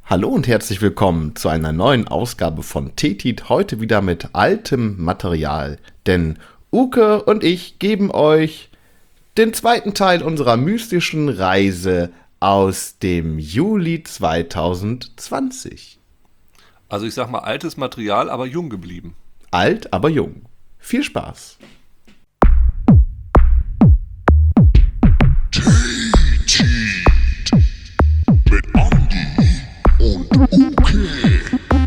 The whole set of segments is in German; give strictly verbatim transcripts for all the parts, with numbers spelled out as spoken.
Hallo und herzlich willkommen zu einer neuen Ausgabe von Tetit, heute wieder mit altem Material. Denn Uke und ich geben euch den zweiten Teil unserer mystischen Reise aus dem Juli zwanzig zwanzig. Also ich sag mal altes Material, aber jung geblieben. Alt, aber jung. Viel Spaß! Mit Andi und Uke.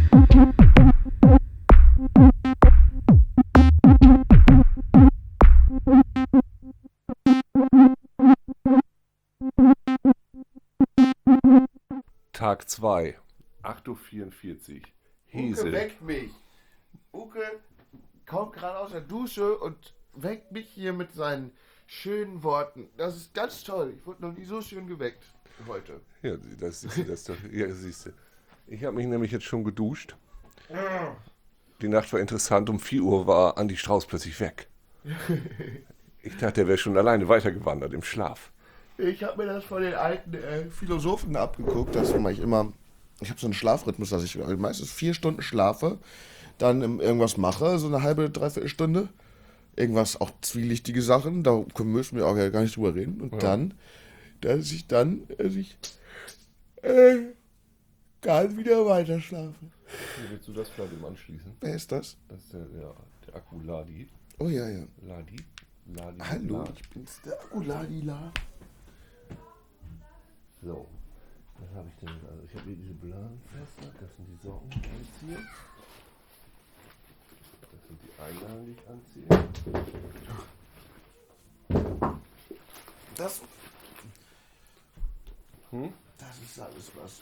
Tag zwei, acht Uhr vierundvierzig. Uke Hesel. weckt mich. Uke kommt gerade aus der Dusche und weckt mich hier mit seinen schönen Worten. Das ist ganz toll. Ich wurde noch nie so schön geweckt heute. Ja, das siehst du, das doch. Ja, siehst du. Ich habe mich nämlich jetzt schon geduscht. Die Nacht war interessant. Um vier Uhr war Andi Strauß plötzlich weg. Ich dachte, er wäre schon alleine weitergewandert im Schlaf. Ich habe mir das von den alten äh, Philosophen abgeguckt. Das mache ich immer. Ich habe so einen Schlafrhythmus, dass ich meistens vier Stunden schlafe, dann ähm, irgendwas mache, so eine halbe, dreiviertel Stunde. Irgendwas, auch zwielichtige Sachen, da müssen wir auch ja gar nicht drüber reden. Und Ja. dann, dass ich dann, dass ich äh, kann wieder weiter schlafen. Willst du das vielleicht im anschließen? Wer ist das? Das ist der, der, der Akku Ladi. Oh ja, ja. Ladi? Ladi. Hallo, Ladi. ich bin's, der Akuladila. So. Was habe ich denn? Also ich habe hier diese Blasenfester. Das sind die Socken, die ich anziehe. Das sind die Einlagen, die ich anziehe. Das, Hm? das ist alles was.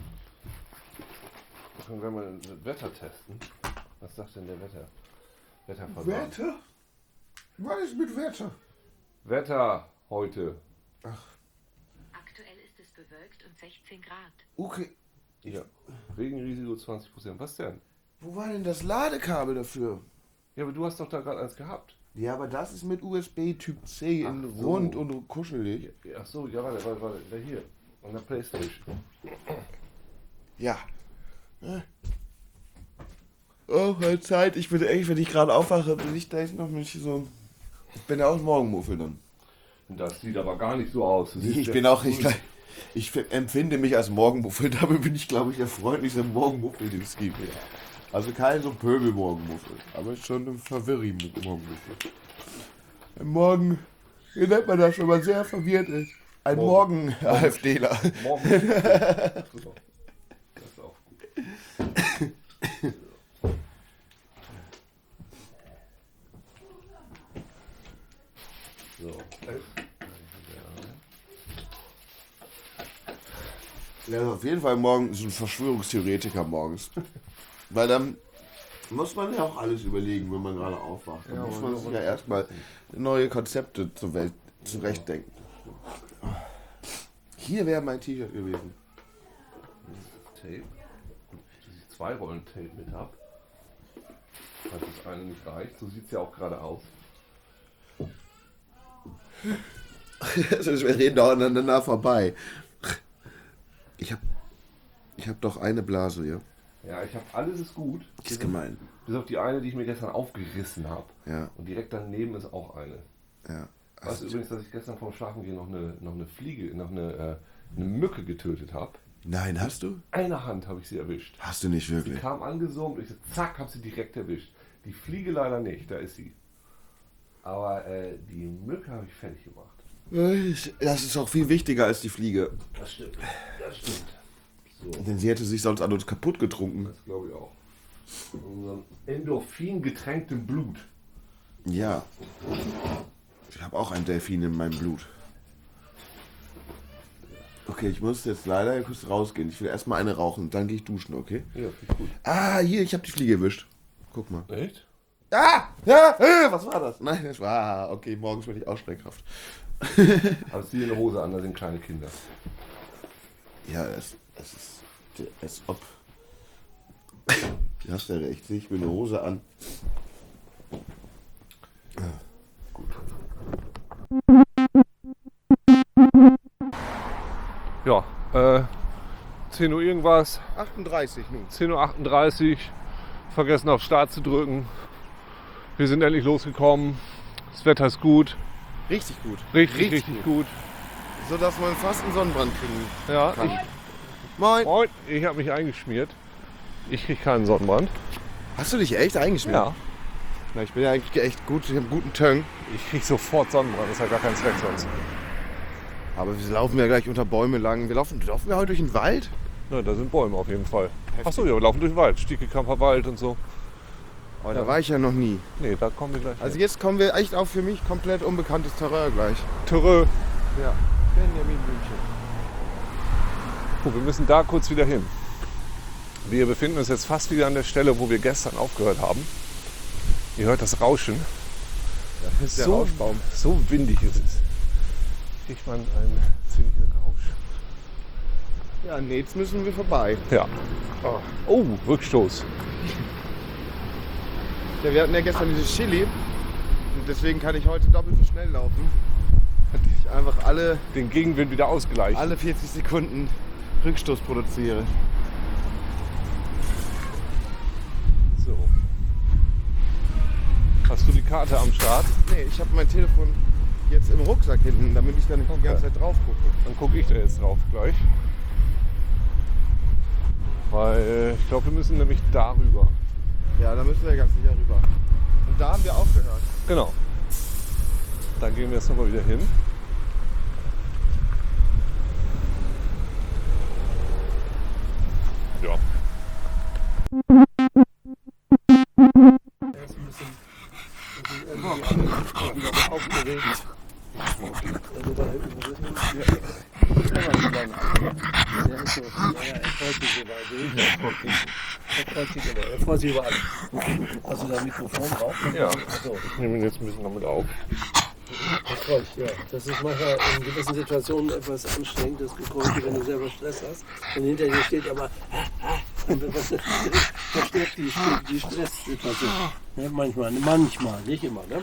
Können wir mal das Wetter testen? Was sagt denn der Wetter? Wetterverband. Wetter? Was ist mit Wetter? Wetter heute. Aktuell ist es bewölkt und sechzehn Grad. Okay, Ja. Regenrisiko zwanzig Prozent. Was denn? wo war denn das Ladekabel dafür? Ja, aber du hast doch da gerade eins gehabt. Ja, aber das ist mit U S B Typ C in Ach so. rund und kuschelig. Ach so, ja, warte, warte, warte. Da hier. An der Playstation. Ja. Oh, meine Zeit. Ich bin echt, wenn ich gerade aufwache, bin ich da jetzt noch nicht so. Ich bin ja auch ein Morgenmuffel dann. Das sieht aber gar nicht so aus. Du siehst Ich ja- bin auch, ich, ich empfinde mich als Morgenmuffel. Damit bin ich, glaube ich, der freundlichste Morgenmuffel, den es gibt. Also kein so Pöbel-Morgenmuffel, aber schon ein Verwirri-Morgenmuffel. Ein Morgen, wie nennt man das, wenn man sehr verwirrt ist? Ein Morgen. Morgen-AfDler. Morgen. So. Das ist auch gut. So. Ja, auf jeden Fall morgen so ein Verschwörungstheoretiker morgens. Weil dann muss man ja auch alles überlegen, wenn man gerade aufwacht. Dann Ja, muss man man sich muss- ja erstmal neue Konzepte zur Welt zurechtdenken. Hier wäre mein T-Shirt gewesen. Tape. Dass ich zwei Rollen Tape mit habe. Falls das eine nicht reicht. So sieht es ja auch gerade aus. Also wir reden doch aneinander vorbei. Ich hab, ich hab doch eine Blase, ja. Ja, ich habe alles ist gut. Das ist gemein. Bis auf die eine, die ich mir gestern aufgerissen habe. Ja, Und direkt daneben ist auch eine. ja. Weißt du Also, übrigens, dass ich gestern vorm Schlafengehen noch eine, noch eine Fliege, noch eine, äh, eine Mücke getötet habe? nein, hast du? Eine Hand habe ich sie erwischt. Hast du nicht Die wirklich. kam angesummt und ich so, zack, habe sie direkt erwischt. Die Fliege leider nicht, da ist sie. Aber äh, die Mücke habe ich fertig gemacht. Das ist auch viel wichtiger als die Fliege. Das stimmt, das stimmt. So, Denn sie hätte sich sonst an uns kaputt getrunken. das glaube ich auch. In unserem Endorphin getränktem Blut. Ja. Ich habe auch ein Delfin in meinem Blut. Okay, ich muss jetzt leider kurz rausgehen. Ich will erstmal eine rauchen, dann gehe ich duschen, okay? Ja, finde ich gut. Ah, hier, ich habe die Fliege erwischt. Guck mal. Echt? Ah! Ja! Äh, was war das? Nein, das war. Ah, okay, morgens bin ich auch Schreckkraft. Aber zieh dir eine Hose an, da sind kleine Kinder. Ja, es, es ist. Als ob. Du hast ja recht, zieh ich mir eine Hose an. Gut. Ja, äh, zehn Uhr irgendwas, achtunddreißig nun. zehn Uhr achtunddreißig, vergessen auf Start zu drücken. Wir sind endlich losgekommen, das Wetter ist gut, Richtig gut. richtig, richtig, gut. So dass man fast einen Sonnenbrand kriegen Ja, kann. ich, Moin. Moin, ich habe mich eingeschmiert. Ich kriege keinen Sonnenbrand. Hast du dich echt eingeschmiert? Ja. Na, ich bin ja eigentlich echt gut, ich habe einen guten Töng. Ich kriege sofort Sonnenbrand, das ist ja gar kein Zweck sonst. Aber wir laufen ja gleich unter Bäume lang. Wir laufen, laufen wir heute durch den Wald? Ja, da sind Bäume auf jeden Fall. Achso, ja, wir laufen durch den Wald, Stiekekamper Wald und so. Oh, da war ich ja noch nie. Nee, da kommen wir gleich. Also jetzt kommen wir echt auf für mich komplett unbekanntes Terrain gleich. Törö. Ja. Benjamin München. Puh, wir müssen da kurz wieder hin. Wir befinden uns jetzt fast wieder an der Stelle, wo wir gestern aufgehört haben. Ihr hört das Rauschen. Das ist der So, Rauschbaum. so windig ist es. Kriegt man einen ziemlichen Rausch. Ja, nee, jetzt müssen wir vorbei. Ja. Oh, Rückstoß. Ja, wir hatten ja gestern dieses Chili. Und deswegen kann ich heute doppelt so schnell laufen. Dass ich einfach alle, Den Gegenwind wieder ausgleichen. alle vierzig Sekunden Rückstoß produziere. So. Hast du die Karte am Start? Nee, ich habe mein Telefon jetzt im Rucksack hinten, damit ich da nicht die Okay. ganze Zeit drauf gucke. Dann gucke ich da jetzt drauf gleich. Weil ich glaube, wir müssen nämlich darüber. Ja, da müssen wir ganz sicher rüber. Und da haben wir aufgehört. Genau. Da gehen wir jetzt nochmal wieder hin. Ja. Er freut sich über alles. Hast du da ein Mikrofon drauf? Ja. So, Ich nehme ihn jetzt ein bisschen damit auf. das freut mich, ja. Das ist manchmal in gewissen Situationen etwas anstrengend, das Geräusch, wenn du selber Stress hast. Und hinter dir steht aber, und das verstärkt die, die Stresssituation. Ja, manchmal, manchmal, nicht immer. Ne?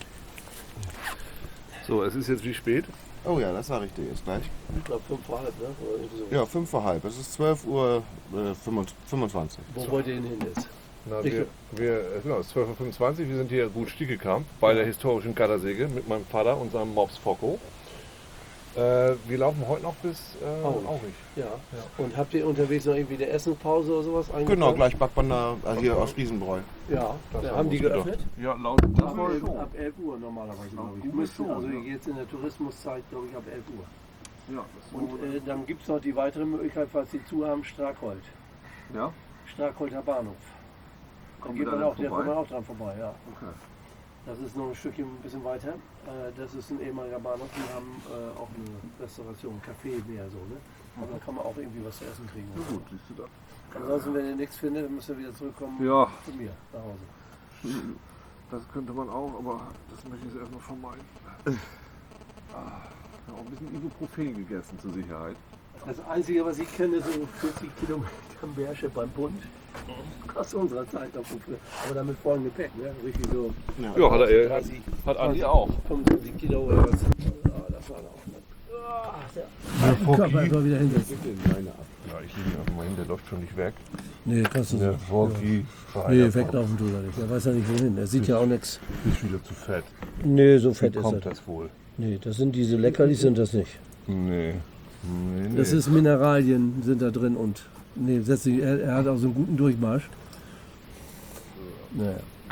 So, es ist jetzt wie spät? Oh ja, das sage ich dir jetzt gleich. Ich glaube fünf vor halb, ne? Oder irgendwie so. Ja, fünf vor halb. Es ist zwölf Uhr fünfundzwanzig. Wo wollt ihr denn hin jetzt? Na, wir, wir, genau, es ist zwölf Uhr fünfundzwanzig, wir sind hier gut Stiekekamp bei der historischen Gattersäge mit meinem Vater und seinem Mops Focko. Äh, wir laufen heute noch bis äh, Aurich. Aurich. Ja. Und habt ihr unterwegs noch irgendwie eine Essenspause oder sowas eingeplant? Genau, gleich Backbahn da, also hier aus Riesenbräu. Ja, Das ja haben haben wir die uns geöffnet? Ja, laut Ab, Google schon. ab elf Uhr normalerweise, glaube ich. Google Müssen, schon, also ja. jetzt in der Tourismuszeit, glaube ich, ab elf Uhr. Ja, das Und äh, dann gibt es noch die weitere Möglichkeit, falls die zu haben, Strackholt. ja? Strackholter Bahnhof. Da Kommen geht wir man da auch, der vorbei? kommt man auch dran vorbei, ja. Okay. Das ist noch ein Stückchen ein bisschen weiter. Äh, das ist ein ehemaliger Bahnhof, die haben äh, auch eine Restauration, ein Café mehr so, ne? Aber da kann man auch irgendwie was zu essen kriegen. Na gut, siehst du da. Ansonsten, wenn ihr nichts findet, dann müsst ihr wieder zurückkommen Ja. zu mir nach Hause. Das könnte man auch, aber das möchte ich jetzt erstmal vermeiden. Ah, ich habe auch ein bisschen Ibuprofen gegessen zur Sicherheit. Das Einzige, was ich kenne, so vierzig Kilometer Bärsche beim Bund. Aus unserer Zeit noch von früher. Aber dann mit vollem Gepäck, ne? Richtig so. Ja, hat er. Hat, dreißig, hat Andi auch. fünfundzwanzig Kilo oder was. Ah, das war auch. Ah, der Körper einfach wieder hinsetzen. Ja, ich liege ihn einfach mal hin, der läuft schon nicht weg. Nee, kannst du Der so. Rocky Nee, weglaufen tut er nicht. Er weiß ja nicht wohin. Er sieht ja auch nichts. ist wieder zu fett. Nee, so Wie fett ist kommt er. das wohl? Nee, das sind diese Leckerlis, sind das nicht. Nee. Nee, nee. Das ist Mineralien sind da drin und nee, setz dich, er, er hat auch so einen guten Durchmarsch. Naja.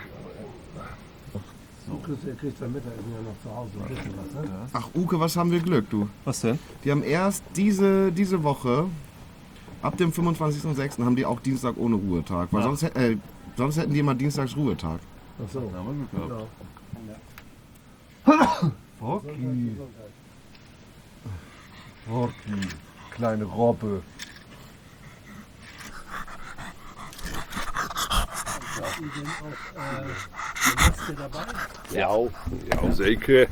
So. Er kriegt sein Mittagessen ja noch zu Hause ein bisschen was, ne? Ach Uke, was haben wir Glück, du? Was denn? Die haben erst diese, diese Woche, ab dem fünfundzwanzigsten sechsten haben die auch Dienstag ohne Ruhetag. Weil sonst, hätt- äh, sonst hätten die immer dienstags Ruhetag. Ach so. Ja. Rocky. Rocky. Kleine Robbe. Ja, ja, Seike.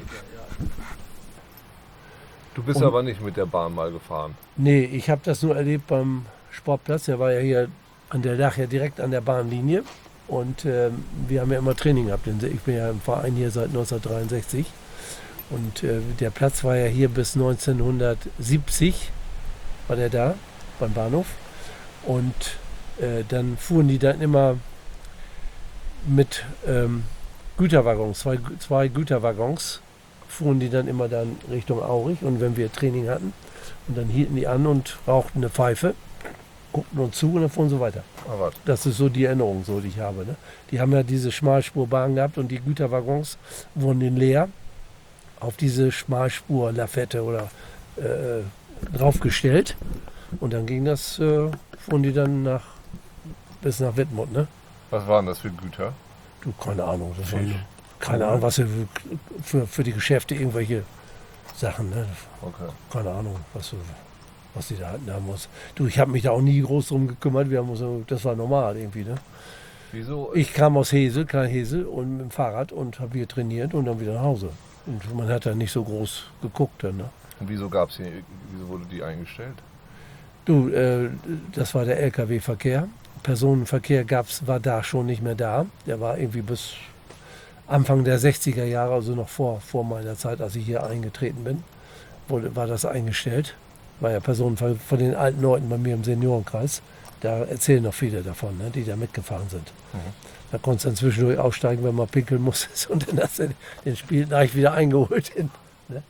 Du bist aber nicht mit der Bahn mal gefahren. Nee, ich habe das nur erlebt beim Sportplatz. Der war ja hier, an der lag ja direkt an der Bahnlinie. Und ähm, wir haben ja immer Training gehabt. Ich bin ja im Verein hier seit neunzehnhundertdreiundsechzig. Und äh, der Platz war ja hier bis neunzehnhundertsiebzig, war der da. beim Bahnhof. Und äh, dann fuhren die dann immer mit ähm, Güterwaggons, zwei, zwei Güterwaggons, fuhren die dann immer dann Richtung Aurich. Und wenn wir Training hatten, und dann hielten die an und rauchten eine Pfeife, guckten uns zu und dann fuhren sie weiter. Aber Das ist so die Erinnerung, so die ich habe. Ne? Die haben ja diese Schmalspurbahn gehabt und die Güterwaggons wurden in leer auf diese Schmalspur-Lafette oder äh, draufgestellt. Und dann ging das, äh, fuhren die dann nach, bis nach Wittmund. Ne? was waren das für Güter? Du, keine Ahnung. Das waren, keine Ahnung, was für, für, für die Geschäfte irgendwelche Sachen. Ne? Okay. Keine Ahnung, was, was die da hatten haben muss. Du, ich habe mich da auch nie groß drum gekümmert. Wir haben uns, so- das war normal irgendwie. Ne? Wieso? Ich kam aus Hesel, kein Hesel, und mit dem Fahrrad und habe hier trainiert und dann wieder nach Hause. Und man hat da nicht so groß geguckt. Dann, ne? Und wieso gab's die, wieso wurde die eingestellt? Du, äh, das war der L K W-Verkehr. Personenverkehr gab's, war da schon nicht mehr da. Der war irgendwie bis Anfang der sechziger Jahre, also noch vor, vor meiner Zeit, als ich hier eingetreten bin, wurde, war das eingestellt. War ja Personenverkehr von den alten Leuten bei mir im Seniorenkreis. Da erzählen noch viele davon, ne, die da mitgefahren sind. Da konntest du dann zwischendurch aussteigen, wenn man pinkeln musste. Und dann hast du den Spiel gleich wieder eingeholt. Hin, ne?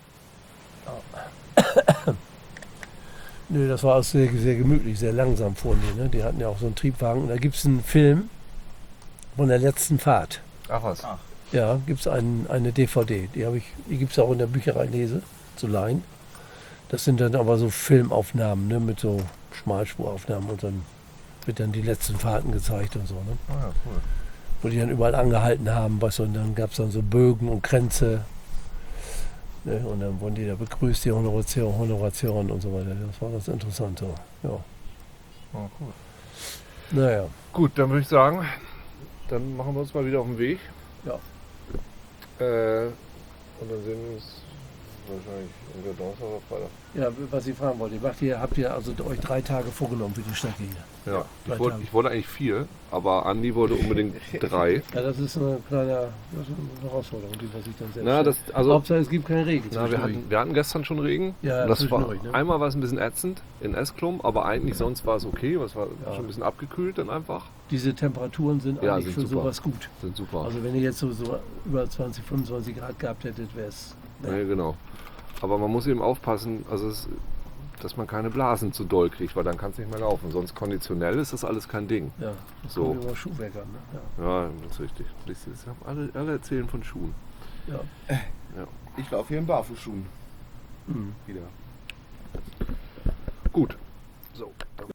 Ja. Nö, das war auch sehr, sehr gemütlich, sehr langsam fuhren die. Ne? Die hatten ja auch so einen Triebwagen. Und da gibt es einen Film von der letzten Fahrt. Ach was. Ja, gibt es eine D V D. Die, hab ich- die gibt es auch in der Bücherei Lese zu leihen. Das sind dann aber so Filmaufnahmen, ne? Mit so Schmalspuraufnahmen. Und dann wird dann die letzten Fahrten gezeigt und so. Ne? Ah, ja, cool. Wo die dann überall angehalten haben, weißt du, und dann gab es dann so Bögen und Kränze. Ne? Und dann wurden die da begrüßt, die Honoration, Honoration und so weiter. Das war ganz interessant. So. Ja. Oh, cool. Naja, Gut, dann würde ich sagen, dann machen wir uns mal wieder auf den Weg. ja. Äh, und dann sehen wir uns wahrscheinlich entweder Donnerstag oder Freitag. Ja, was ich fragen wollte, macht ihr, habt ihr also euch drei Tage vorgenommen für die Strecke hier? Ja, drei ich wollte, Tage. ich wollte eigentlich vier, aber Andi wollte unbedingt drei. Ja, das ist eine kleine das ist eine Herausforderung, die man sich dann selbst Na, das, stellt. also, Hauptsache es gibt keinen Regen. na, wir, zwischendurch. hatten, wir hatten gestern schon Regen. Ja, Und das war, zwischendurch, ne? einmal war es ein bisschen ätzend in Esklum, aber eigentlich sonst war es okay. Es war Ja. schon ein bisschen abgekühlt dann einfach. Diese Temperaturen sind Ja, eigentlich sind für super. sowas gut. Sind super. Also wenn ihr jetzt so, so über zwanzig, fünfundzwanzig Grad gehabt hättet, wäre es... Ja, genau. Aber man muss eben aufpassen, also es, dass man keine Blasen zu doll kriegt, weil dann kann es nicht mehr laufen. Sonst konditionell ist das alles kein Ding. Ja, das So. kommt über Schuhwerk an. Ne? Ja, das ist richtig. Siehst du, das haben Alle, alle erzählen von Schuhen. Ja. Ja. Ich laufe hier in Barfußschuhen. Mhm. Wieder. Gut. So.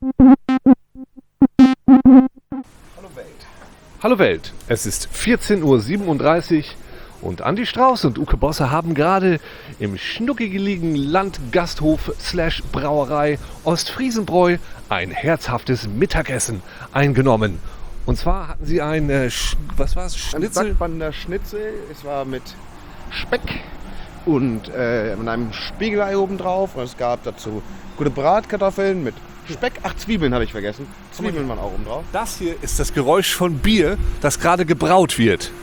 Hallo Welt. Hallo Welt, es ist vierzehn Uhr siebenunddreißig und Andi Strauß und Uke Bosse haben gerade im schnuckig gelegenen Landgasthof slash Brauerei Ostfriesenbräu ein herzhaftes Mittagessen eingenommen. Und zwar hatten sie ein, äh, Sch was war's, Ein Schnitzel? Backbander Schnitzel. Es war mit Speck und äh, mit einem Spiegelei oben drauf. Und es gab dazu gute Bratkartoffeln mit Speck. Ach, Zwiebeln habe ich vergessen. Zwiebeln waren auch oben drauf. Das hier ist das Geräusch von Bier, das gerade gebraut wird.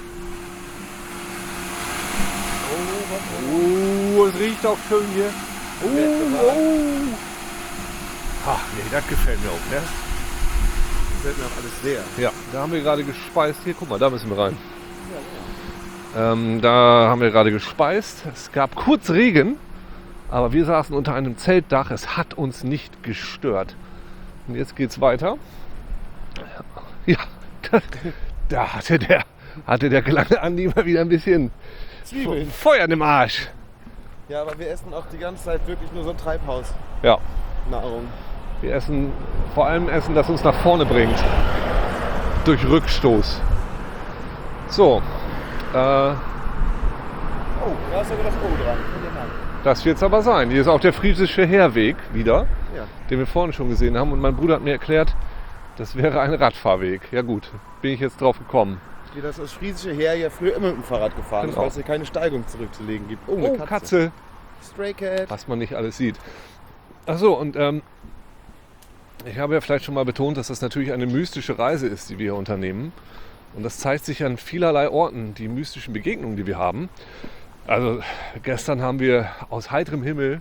Oh, es riecht auch schön hier. Oh, oh. Ach nee, das gefällt mir auch, ne? Das mir auch alles sehr. Ja, da haben wir gerade gespeist. Hier, guck mal, da müssen wir rein. Ähm, da haben wir gerade gespeist. Es gab kurz Regen, aber wir saßen unter einem Zeltdach. Es hat uns nicht gestört. Und jetzt geht's weiter. Ja, da, da hatte der, hatte der kleine Andi mal wieder ein bisschen Zwiebeln. Feuer im Arsch. Ja, aber wir essen auch die ganze Zeit wirklich nur so Treibhausnahrung. Ja, wir essen vor allem Essen, das uns nach vorne bringt. Durch Rückstoß. So, äh, Oh, da ist sogar das O dran. das wird's aber sein. Hier ist auch der friesische Heerweg wieder, Ja. den wir vorhin schon gesehen haben. Und mein Bruder hat mir erklärt, das wäre ein Radfahrweg. Ja gut, bin ich jetzt drauf gekommen. Hier das das friesische Heer ja früher immer mit dem Fahrrad gefahren ist, Genau. weil es hier keine Steigung zurückzulegen gibt. Oh, eine Oh, Katze. Stray Cat. Was man nicht alles sieht. Ach so, und ähm, ich habe ja vielleicht schon mal betont, dass das natürlich eine mystische Reise ist, die wir hier unternehmen. Und das zeigt sich an vielerlei Orten, die mystischen Begegnungen, die wir haben. Also gestern haben wir aus heiterem Himmel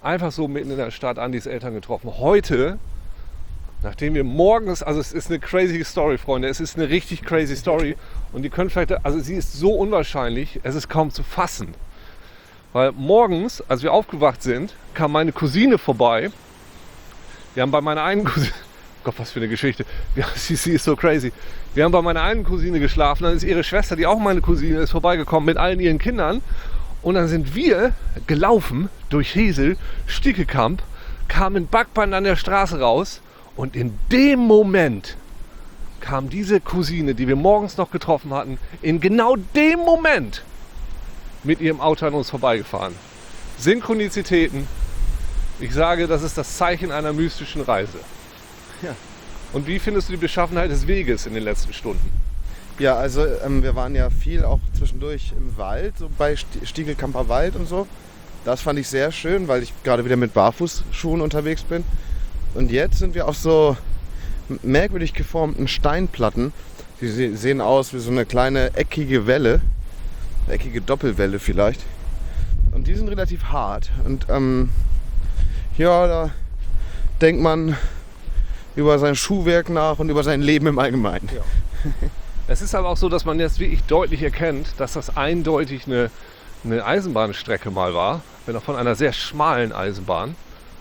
einfach so mitten in der Stadt Andis Eltern getroffen. Heute, nachdem wir morgens, also es ist eine crazy Story, Freunde, es ist eine richtig crazy Story und ihr könnt vielleicht, also sie ist so unwahrscheinlich, es ist kaum zu fassen. Weil morgens, als wir aufgewacht sind, kam meine Cousine vorbei. Wir haben bei meiner einen Cousine, Gott, was für eine Geschichte, ja, sie, sie ist so crazy. Wir haben bei meiner einen Cousine geschlafen, dann ist ihre Schwester, die auch meine Cousine ist, vorbeigekommen mit allen ihren Kindern. Und dann sind wir gelaufen durch Hesel, Stiekekamp, kamen Backband an der Straße raus und in dem Moment kam diese Cousine, die wir morgens noch getroffen hatten, in genau dem Moment mit ihrem Auto an uns vorbeigefahren. Synchronizitäten. Ich sage, das ist das Zeichen einer mystischen Reise. Ja. Und wie findest du die Beschaffenheit des Weges in den letzten Stunden? Ja, also ähm, wir waren ja viel auch zwischendurch im Wald, so bei St- Stiegelkamper Wald und so. Das fand ich sehr schön, weil ich gerade wieder mit Barfußschuhen unterwegs bin. Und jetzt sind wir auf so merkwürdig geformten Steinplatten. Die se- sehen aus wie so eine kleine eckige Welle, eine eckige Doppelwelle vielleicht. Und die sind relativ hart. Und ähm, ja, da denkt man über sein Schuhwerk nach und über sein Leben im Allgemeinen. Ja. Es ist aber auch so, dass man jetzt wirklich deutlich erkennt, dass das eindeutig eine, eine Eisenbahnstrecke mal war, wenn auch von einer sehr schmalen Eisenbahn,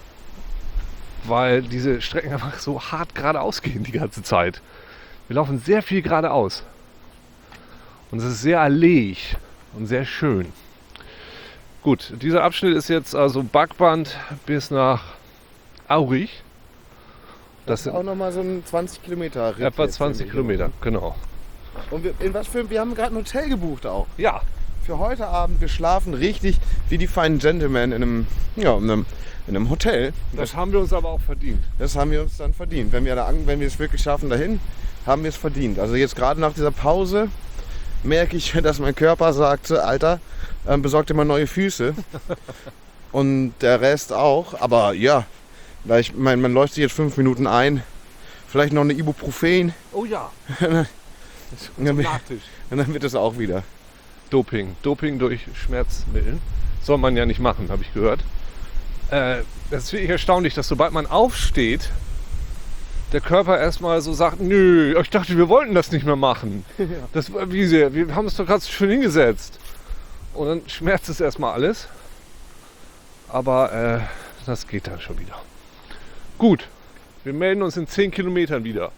weil diese Strecken einfach so hart geradeaus gehen die ganze Zeit. Wir laufen sehr viel geradeaus und es ist sehr alléig und sehr schön. Gut, dieser Abschnitt ist jetzt also Backband bis nach Aurich. Das sind Auch nochmal so ein zwanzig Kilometer Ritt etwa jetzt, zwanzig finde ich. Kilometer, genau. Und wir, in was für, wir haben gerade ein Hotel gebucht auch. Ja, Für heute Abend. Wir schlafen richtig wie die feinen Gentlemen in einem, ja, in einem, in einem Hotel. das haben wir uns aber auch verdient. Das haben wir uns dann verdient. Wenn wir, da, an- wenn wir es wirklich schaffen dahin, haben wir es verdient. Also jetzt gerade nach dieser Pause merke ich, dass mein Körper sagt, Alter, ähm, besorg dir mal neue Füße. Und der Rest auch. Aber ja, da ich mein, man läuft sich jetzt fünf Minuten ein. Vielleicht noch eine Ibuprofen. Oh ja, Und dann, Nachtisch. und dann wird es auch wieder. Doping. Doping durch Schmerzmittel. Soll man ja nicht machen, habe ich gehört. Äh, das ist wirklich erstaunlich, dass sobald man aufsteht, der Körper erstmal so sagt, nö, ich dachte, wir wollten das nicht mehr machen. Das, wie sehr, wir haben es doch gerade schön hingesetzt. Und dann schmerzt es erstmal alles. Aber äh, das geht dann schon wieder. Gut, wir melden uns in zehn Kilometern wieder.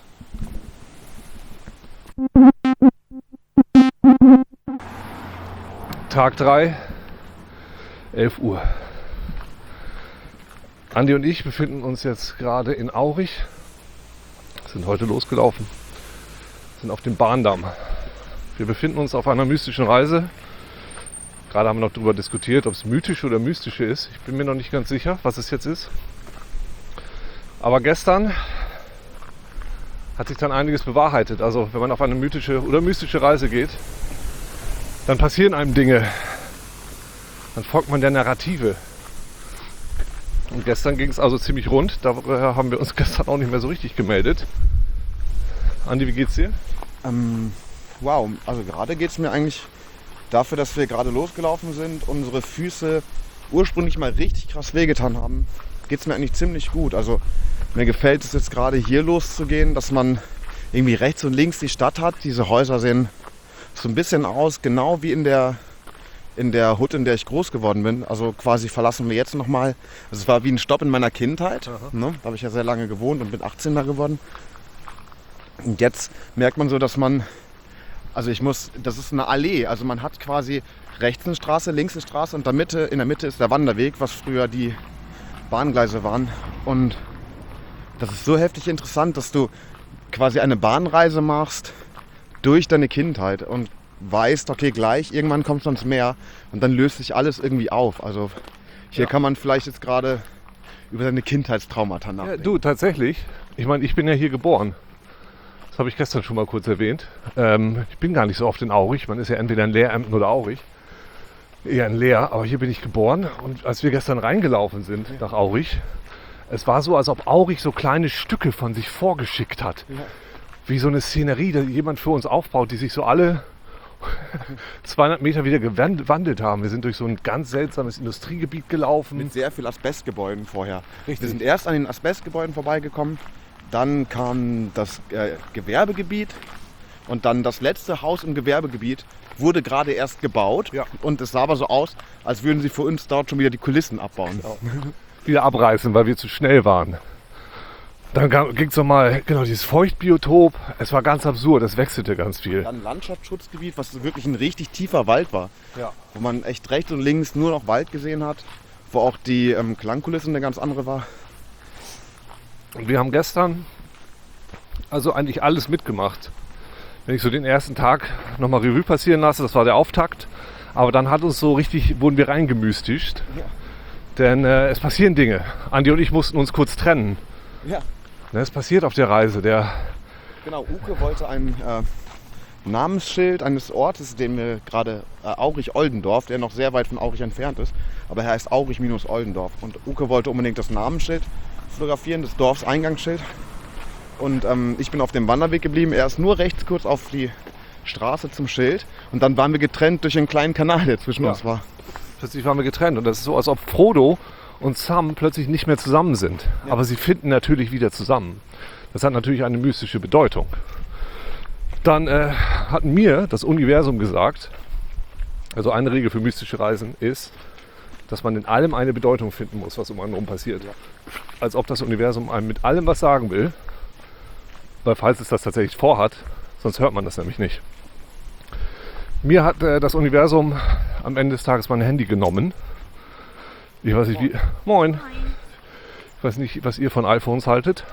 Tag drei, elf Uhr. Andi und ich befinden uns jetzt gerade in Aurich, sind heute losgelaufen, sind auf dem Bahndamm. Wir befinden uns auf einer mystischen Reise. Gerade haben wir noch darüber diskutiert, ob es mythische oder mystische ist. Ich bin mir noch nicht ganz sicher, was es jetzt ist. Aber gestern hat sich dann einiges bewahrheitet. Also wenn man auf eine mythische oder mystische Reise geht, dann passieren einem Dinge. Dann folgt man der Narrative. Und gestern ging es also ziemlich rund. Darüber haben wir uns gestern auch nicht mehr so richtig gemeldet. Andi, wie geht's dir? Ähm, wow, also gerade geht es mir eigentlich dafür, dass wir gerade losgelaufen sind, unsere Füße ursprünglich mal richtig krass wehgetan haben, geht es mir eigentlich ziemlich gut. Also mir gefällt es jetzt gerade hier loszugehen, dass man irgendwie rechts und links die Stadt hat. Diese Häuser sehen so ein bisschen aus, genau wie in der, in der Hut, in der ich groß geworden bin. Also quasi verlassen wir jetzt nochmal. Also es war wie ein Stopp in meiner Kindheit. Ne? Da habe ich ja sehr lange gewohnt und bin achtzehn da geworden. Und jetzt merkt man so, dass man, also ich muss, das ist eine Allee, also man hat quasi rechts eine Straße, links eine Straße und in der Mitte, in der Mitte ist der Wanderweg, was früher die Bahngleise waren. Und das ist so heftig interessant, dass du quasi eine Bahnreise machst durch deine Kindheit und weißt, okay, gleich, irgendwann kommst du ans Meer und dann löst sich alles irgendwie auf. Also hier Ja. kann man vielleicht jetzt gerade über seine Kindheitstraumata Ja, nachdenken. du, tatsächlich. Ich meine, ich bin ja hier geboren. Das habe ich gestern schon mal kurz erwähnt. Ähm, ich bin gar nicht so oft in Aurich. Man ist ja entweder in Lehrämten oder Aurich. Eher in Leer, aber hier bin ich geboren. Und als wir gestern reingelaufen sind nach Aurich, es war so, als ob Aurich so kleine Stücke von sich vorgeschickt hat. Wie so eine Szenerie, die jemand für uns aufbaut, die sich so alle zweihundert Meter wieder gewandelt haben. Wir sind durch so ein ganz seltsames Industriegebiet gelaufen. Mit sehr viel Asbestgebäuden vorher. Richtig. Wir sind erst an den Asbestgebäuden vorbeigekommen, dann kam das äh, Gewerbegebiet und dann das letzte Haus im Gewerbegebiet wurde gerade erst gebaut. Ja. Und es sah aber so aus, als würden sie für uns dort schon wieder die Kulissen abbauen. Genau. Wieder abreißen, weil wir zu schnell waren. Dann ging es nochmal, genau, dieses Feuchtbiotop. Es war ganz absurd, es wechselte ganz viel. Dann Landschaftsschutzgebiet, was wirklich ein richtig tiefer Wald war. Ja. Wo man echt rechts und links nur noch Wald gesehen hat. Wo auch die ähm, Klangkulisse eine ganz andere war. Und wir haben gestern also eigentlich alles mitgemacht. Wenn ich so den ersten Tag nochmal Revue passieren lasse, das war der Auftakt. Aber dann hat uns so richtig, wurden wir reingemystischt. Ja. Denn äh, es passieren Dinge. Andi und ich mussten uns kurz trennen. Ja. Ne, es passiert auf der Reise. Der Genau, Uke wollte ein äh, Namensschild eines Ortes, den wir gerade äh, Aurich-Oldendorf, der noch sehr weit von Aurich entfernt ist, aber er heißt Aurich-Oldendorf. Und Uke wollte unbedingt das Namensschild fotografieren, das Dorfseingangsschild. Und ähm, ich bin auf dem Wanderweg geblieben. Er ist nur rechts kurz auf die Straße zum Schild. Und dann waren wir getrennt durch einen kleinen Kanal, der zwischen Ja. uns war. plötzlich waren wir getrennt. Und das ist so, als ob Frodo und Sam plötzlich nicht mehr zusammen sind. Ja. Aber sie finden natürlich wieder zusammen. Das hat natürlich eine mystische Bedeutung. Dann äh, hat mir das Universum gesagt, also eine Regel für mystische Reisen ist, dass man in allem eine Bedeutung finden muss, was um einen herum passiert. Als ob das Universum einem mit allem was sagen will, weil falls es das tatsächlich vorhat, sonst hört man das nämlich nicht. Mir hat äh, das Universum am Ende des Tages mein Handy genommen. Ich weiß nicht, wie... Moin. Ich weiß nicht, was ihr von iPhones haltet.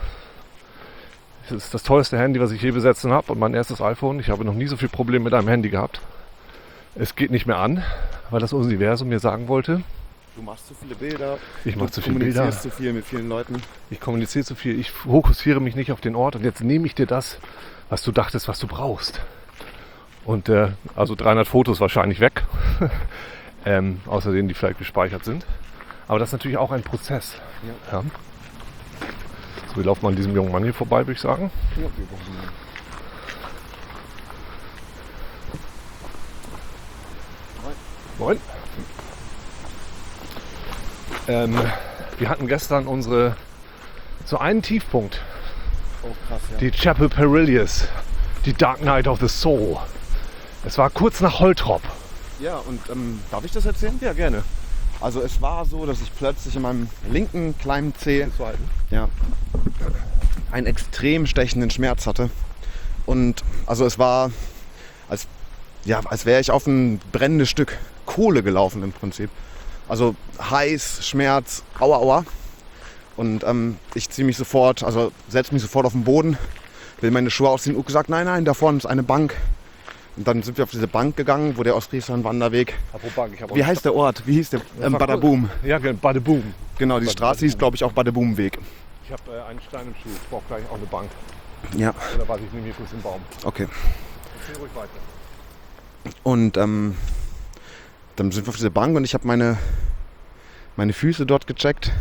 Das ist das teuerste Handy, was ich je besessen habe und mein erstes iPhone. Ich habe noch nie so viel Probleme mit einem Handy gehabt. Es geht nicht mehr an, weil das Universum mir sagen wollte, Du machst zu viele Bilder. ich mache du zu viele Bilder, kommunizierst zu viel mit vielen Leuten. ich kommuniziere zu viel, ich fokussiere mich nicht auf den Ort und jetzt nehme ich dir das, was du dachtest, was du brauchst. Und äh, also dreihundert Fotos wahrscheinlich weg, ähm, außer denen, die vielleicht gespeichert sind. Aber das ist natürlich auch ein Prozess. Ja. Ja. So, wir laufen mal an diesem jungen Mann hier vorbei, würde ich sagen. Ja, wir brauchen Moin. Ähm, wir hatten gestern unsere, so einen Tiefpunkt, oh, krass, ja. die Chapel Perilous, die Dark Night of the Soul. Es war kurz nach Holtrop. Ja, und ähm, darf ich das erzählen? Ja, gerne. Also es war so, dass ich plötzlich in meinem linken kleinen Zeh Zu halten. ja, einen extrem stechenden Schmerz hatte. Und also es war, als, ja, als wäre ich auf ein brennendes Stück Kohle gelaufen im Prinzip. Also heiß, Schmerz, aua, aua. Und ähm, ich ziehe mich sofort, also setze mich sofort auf den Boden, will meine Schuhe ausziehen. Uke sagt, nein, nein, da vorne ist eine Bank. Und dann sind wir auf diese Bank gegangen, wo der Ostfriesland-Wanderweg. Apropos Bank, ich hab Wie auch- heißt der Ort? Wie hieß der? Ähm, war Badaboom. Ja, genau, Badaboom. Genau, die Bad- Straße hieß, glaube ich, auch Badaboom-Weg. Ich habe äh, einen Stein im Schuh. Ich brauche gleich auch eine Bank. Ja, Oder warte, ich nehme hier kurz den Baum. okay. Erzähl ruhig weiter. Und ähm, dann sind wir auf diese Bank und ich habe meine, meine Füße dort gecheckt.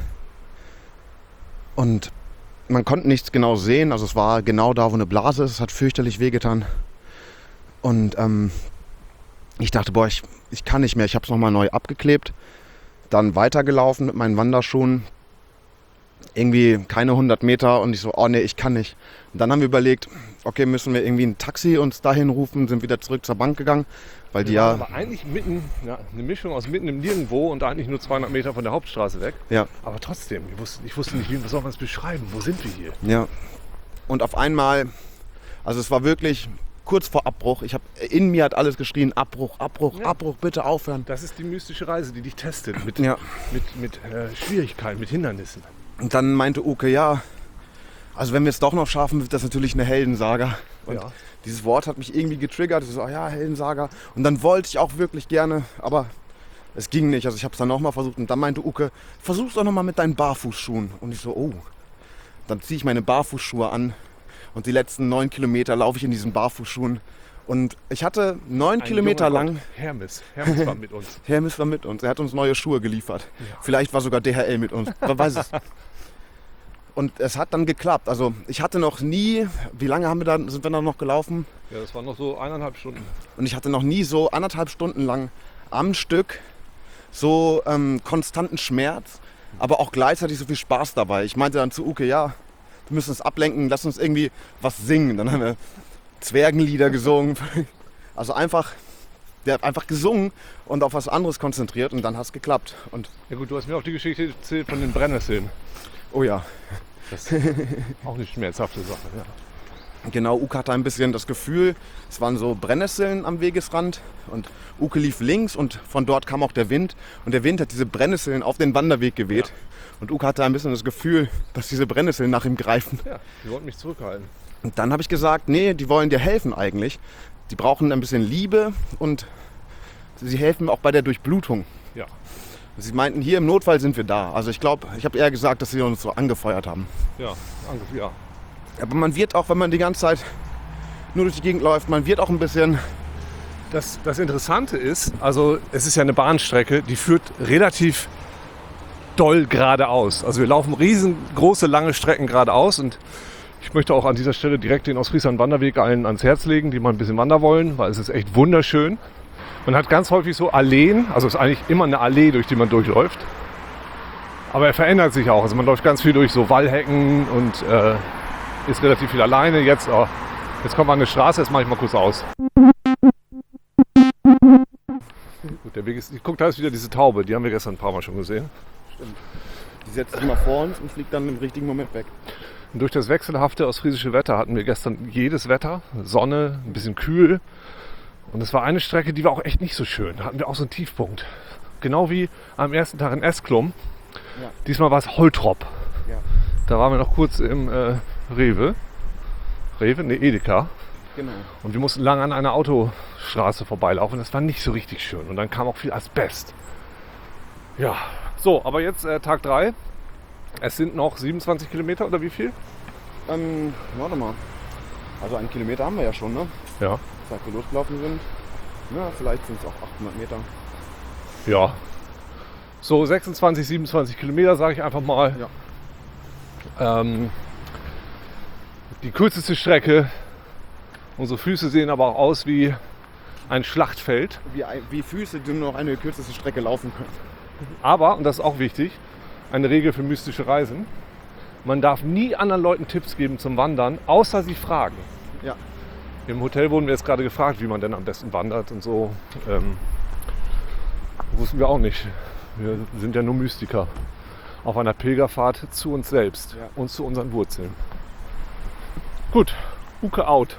Und man konnte nichts genau sehen. Also es war genau da, wo eine Blase ist. Es hat fürchterlich wehgetan. Und ähm, ich dachte, boah, ich, ich kann nicht mehr. Ich habe es nochmal neu abgeklebt. Dann weitergelaufen mit meinen Wanderschuhen. Irgendwie keine hundert Meter und ich so, oh nee, ich kann nicht. Und dann haben wir überlegt, okay, müssen wir irgendwie ein Taxi uns dahin rufen, sind wieder zurück zur Bank gegangen, weil die Wir waren ja, aber eigentlich mitten, ja, eine Mischung aus mitten im Nirgendwo und eigentlich nur zweihundert Meter von der Hauptstraße weg. ja, Aber trotzdem, ich wusste, ich wusste nicht, wie soll man es beschreiben? Wo sind wir hier? ja. Und auf einmal, also es war wirklich kurz vor Abbruch. Ich habe in mir hat alles geschrien, Abbruch, Abbruch, Ja. Abbruch, bitte aufhören. Das ist die mystische Reise, die dich testet mit, Ja. mit, mit äh, Schwierigkeiten, mit Hindernissen. Und dann meinte Uke, ja, also wenn wir es doch noch schaffen, wird das natürlich eine Heldensaga. Und Ja. dieses Wort hat mich irgendwie getriggert. Ich so, ah ja, Heldensaga. Und dann wollte ich auch wirklich gerne, aber es ging nicht. Also ich habe es dann nochmal versucht. Und dann meinte Uke, versuch's doch nochmal mit deinen Barfußschuhen. Und ich so, oh. Dann ziehe ich meine Barfußschuhe an. Und die letzten neun Kilometer laufe ich in diesen Barfußschuhen. Und ich hatte neun Ein Kilometer junger lang, Gott, Hermes. Hermes war mit uns. Hermes war mit uns. Er hat uns neue Schuhe geliefert. Vielleicht war sogar D H L mit uns. Wer weiß es. Und es hat dann geklappt. Also ich hatte noch nie, wie lange haben wir da, sind wir da noch gelaufen? Ja, das waren noch so eineinhalb Stunden. Und ich hatte noch nie so anderthalb Stunden lang am Stück so ähm, konstanten Schmerz, aber auch gleichzeitig so viel Spaß dabei. Ich meinte dann zu Uke, ja, wir müssen uns ablenken, lass uns irgendwie was singen. Dann haben wir Zwergenlieder gesungen. Also einfach, der hat einfach gesungen und auf was anderes konzentriert und dann hat es geklappt. Und Ja gut, du hast mir auch die Geschichte erzählt von den Brennnesseln. oh ja, Das ist auch eine schmerzhafte Sache. Ja. genau, Uke hatte ein bisschen das Gefühl, es waren so Brennnesseln am Wegesrand und Uke lief links und von dort kam auch der Wind und der Wind hat diese Brennnesseln auf den Wanderweg geweht. Ja. Und Uke hatte ein bisschen das Gefühl, dass diese Brennnesseln nach ihm greifen. Ja, die wollten mich zurückhalten. Und dann habe ich gesagt, nee, die wollen dir helfen eigentlich. Die brauchen ein bisschen Liebe und sie helfen auch bei der Durchblutung. Ja. Sie meinten, hier im Notfall sind wir da. Also ich glaube, ich habe eher gesagt, dass sie uns so angefeuert haben. Ja, danke. Ja. Aber man wird auch, wenn man die ganze Zeit nur durch die Gegend läuft, man wird auch ein bisschen... Das, das Interessante ist, also es ist ja eine Bahnstrecke, die führt relativ doll geradeaus. Also wir laufen riesengroße, lange Strecken geradeaus und ich möchte auch an dieser Stelle direkt den Ostfriesland Wanderweg allen ans Herz legen, die mal ein bisschen wandern wollen, weil es ist echt wunderschön. Man hat ganz häufig so Alleen, also es ist eigentlich immer eine Allee, durch die man durchläuft. Aber er verändert sich auch. Also man läuft ganz viel durch so Wallhecken und äh, ist relativ viel alleine. Jetzt, oh, jetzt kommt man an eine Straße, jetzt mache ich mal kurz aus. Gut, der Weg ist, guck, da ist wieder diese Taube, die haben wir gestern ein paar Mal schon gesehen. Die setzt sich mal vor uns und fliegt dann im richtigen Moment weg. Und durch das wechselhafte ostfriesische Wetter hatten wir gestern jedes Wetter, Sonne, ein bisschen kühl. Und es war eine Strecke, die war auch echt nicht so schön. Da hatten wir auch so einen Tiefpunkt. Genau wie am ersten Tag in Esklum. Ja. Diesmal war es Holtrop. Ja. Da waren wir noch kurz im äh, Rewe. Rewe? Ne, Edeka. Genau. Und wir mussten lange an einer Autostraße vorbeilaufen. Das war nicht so richtig schön. Und dann kam auch viel Asbest. Ja, so, aber jetzt äh, Tag drei. Es sind noch siebenundzwanzig Kilometer oder wie viel? Ähm, warte mal. Also einen Kilometer haben wir ja schon, ne? Ja. Seit wir losgelaufen sind. Ja, vielleicht sind es auch achthundert Meter. Ja. So sechsundzwanzig, siebenundzwanzig Kilometer, sage ich einfach mal. Ja. Ähm, die kürzeste Strecke. Unsere Füße sehen aber auch aus wie ein Schlachtfeld. Wie, ein- wie Füße, die nur noch eine kürzeste Strecke laufen können. Aber, und das ist auch wichtig, eine Regel für mystische Reisen. Man darf nie anderen Leuten Tipps geben zum Wandern, außer sie fragen. Ja. Im Hotel wurden wir jetzt gerade gefragt, wie man denn am besten wandert und so. Ähm, wussten wir auch nicht. Wir sind ja nur Mystiker. Auf einer Pilgerfahrt zu uns selbst Ja. und zu unseren Wurzeln. Gut, Uke out.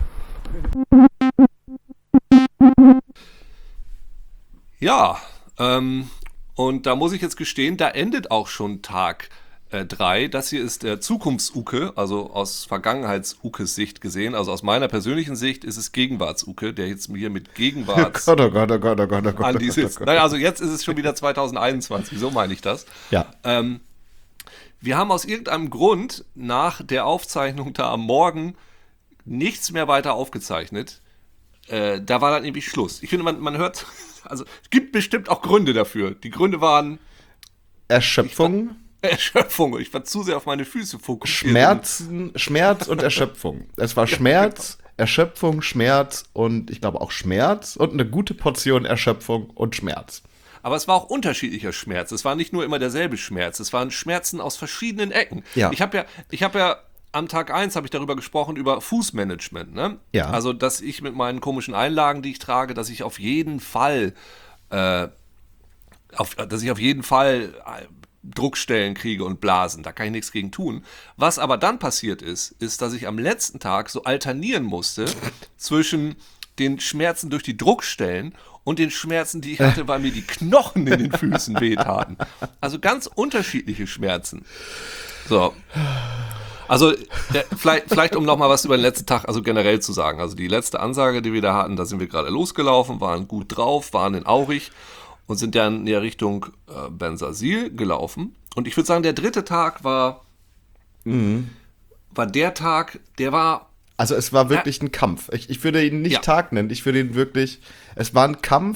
Ja, ähm, und da muss ich jetzt gestehen, da endet auch schon Tag drei. Das hier ist der Zukunfts-Uke, also aus Vergangenheits-Ukes Sicht gesehen. Also aus meiner persönlichen Sicht ist es Gegenwarts-Uke, der jetzt hier mit Gegenwarts Gott, oh Gott, oh Gott, oh Gott, oh Gott. an oh die Gott, sitzt. oh Gott. Naja, also jetzt ist es schon wieder zwanzig einundzwanzig, so meine ich das. Ja. Ähm, wir haben aus irgendeinem Grund nach der Aufzeichnung da am Morgen nichts mehr weiter aufgezeichnet. Äh, da war dann irgendwie Schluss. Ich finde, man, man hört, also es gibt bestimmt auch Gründe dafür. Die Gründe waren Erschöpfung, Erschöpfung. Ich war zu sehr auf meine Füße fokussiert. Schmerzen, Schmerz und Erschöpfung. Es war Schmerz, Erschöpfung, Schmerz und ich glaube auch Schmerz und eine gute Portion Erschöpfung und Schmerz. Aber es war auch unterschiedlicher Schmerz. Es war nicht nur immer derselbe Schmerz. Es waren Schmerzen aus verschiedenen Ecken. Ja. Ich habe ja, ich habe ja am Tag eins habe ich darüber gesprochen, über Fußmanagement. Ne? Ja. Also, dass ich mit meinen komischen Einlagen, die ich trage, dass ich auf jeden Fall, äh, auf, dass ich auf jeden Fall äh, Druckstellen kriege und Blasen. Da kann ich nichts gegen tun. Was aber dann passiert ist, ist, dass ich am letzten Tag so alternieren musste zwischen den Schmerzen durch die Druckstellen und den Schmerzen, die ich hatte, weil mir die Knochen in den Füßen wehtaten. Also ganz unterschiedliche Schmerzen. So. Also der, vielleicht, vielleicht um nochmal was über den letzten Tag, also generell zu sagen. Also die letzte Ansage, die wir da hatten, da sind wir gerade losgelaufen, waren gut drauf, waren in Aurich und sind dann in der Richtung äh, Bensersiel gelaufen. Und ich würde sagen, der dritte Tag war, mhm. war der Tag, der war... Also es war wirklich ein Kampf. Ich, ich würde ihn nicht Ja. Tag nennen, ich würde ihn wirklich, es war ein Kampf